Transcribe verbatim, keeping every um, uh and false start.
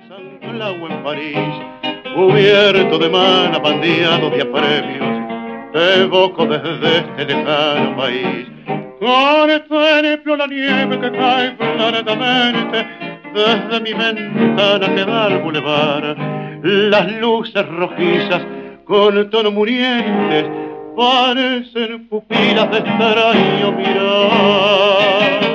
San Clau en París, cubierto de mana, bandeado de apremios, te evoco desde este lejano país. Con ejemplo la nieve que cae planetamente desde mi ventana que da al bulevar, las luces rojizas con tono murientes parecen pupilas de extraño mirar.